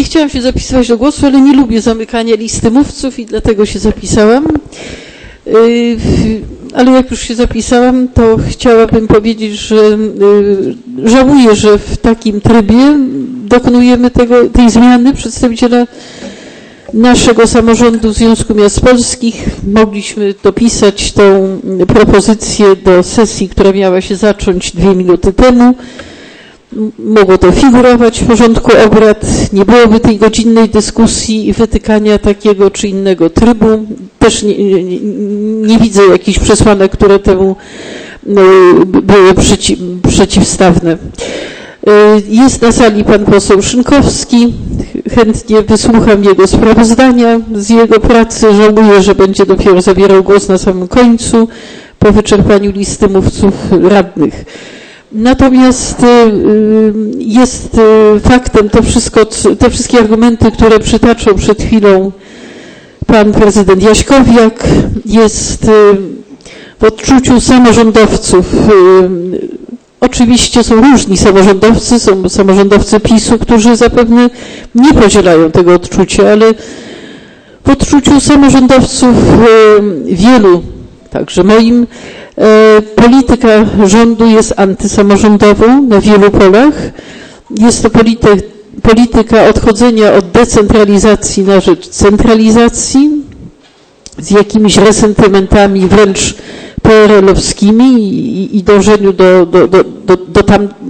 Nie chciałam się zapisywać do głosu, ale nie lubię zamykania listy mówców i dlatego się zapisałam. Ale jak już się zapisałam, to chciałabym powiedzieć, że żałuję, że w takim trybie dokonujemy tej zmiany przedstawiciela naszego samorządu Związku Miast Polskich. Mogliśmy dopisać tą propozycję do sesji, która miała się zacząć 2 minuty temu. Mogło to figurować w porządku obrad, nie byłoby tej godzinnej dyskusji i wytykania takiego czy innego trybu. Też nie widzę jakichś przesłanek, które temu były przeciwstawne. Jest na sali pan poseł Szynkowski. Chętnie wysłucham jego sprawozdania z jego pracy. Żałuję, że będzie dopiero zabierał głos na samym końcu po wyczerpaniu listy mówców radnych. Natomiast jest faktem te wszystkie argumenty, które przytaczał przed chwilą pan prezydent Jaśkowiak, jest w odczuciu samorządowców. Oczywiście są różni samorządowcy, są samorządowcy PiS-u, którzy zapewne nie podzielają tego odczucia, ale w odczuciu samorządowców wielu, także moim, polityka rządu jest antysamorządową na wielu polach. Jest to polityka odchodzenia od decentralizacji na rzecz centralizacji z jakimiś resentymentami wręcz PRL-owskimi i dążeniu do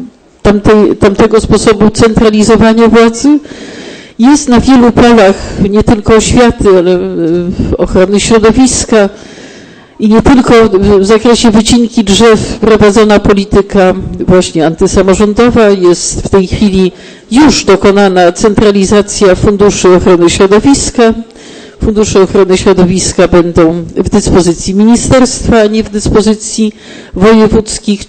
tamtego sposobu centralizowania władzy. Jest na wielu polach, nie tylko oświaty, ale ochrony środowiska i nie tylko w zakresie wycinki drzew prowadzona polityka właśnie antysamorządowa. Jest w tej chwili już dokonana centralizacja funduszy ochrony środowiska. Fundusze ochrony środowiska będą w dyspozycji ministerstwa, a nie w dyspozycji wojewódzkich,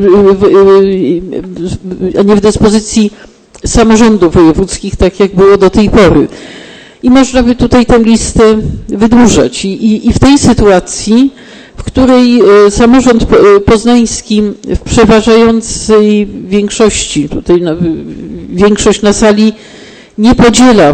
a nie w dyspozycji samorządów wojewódzkich, tak jak było do tej pory. I można by tutaj tę listę wydłużać. I w tej sytuacji, w której samorząd poznański w przeważającej większości, tutaj większość na sali nie podziela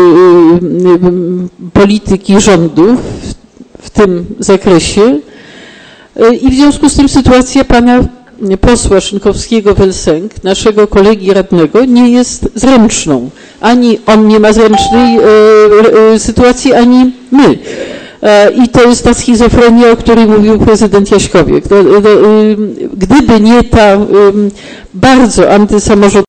polityki rządu w tym zakresie i w związku z tym sytuacja pana posła Szynkowskiego-Welsenk, naszego kolegi radnego, nie jest zręczną. Ani on nie ma zręcznej sytuacji, ani my. I to jest ta schizofrenia, o której mówił prezydent Jaśkowiak. Gdyby nie ta bardzo antysamorządowa